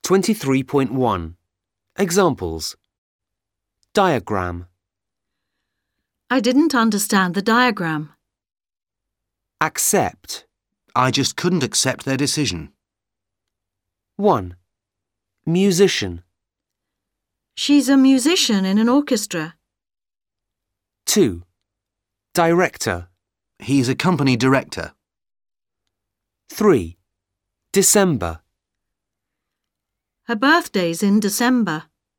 23.1 Examples. Diagram. I didn't understand the diagram. Accept. I just couldn't accept their decision. 1. Musician. She's a musician in an orchestra. 2. Director. He's a company director. 3. December. Her birthday's in December.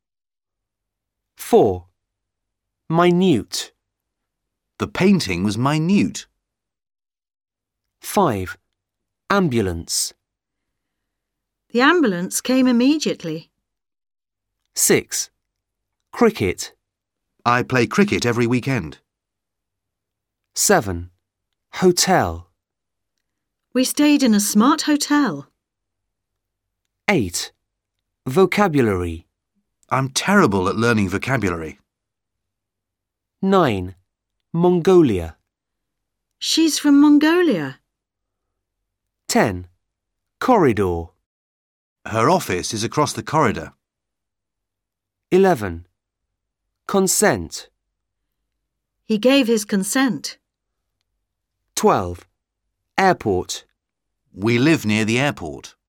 4. Minute. The painting was minute. 5. Ambulance. The ambulance came immediately. 6. Cricket. I play cricket every weekend. 7. Hotel. We stayed in a smart hotel. 8. Vocabulary. I'm terrible at learning vocabulary. 9. Mongolia. She's from Mongolia. 10. Corridor. Her office is across the corridor. 11. Consent. He gave his consent. 12. Airport. We live near the airport.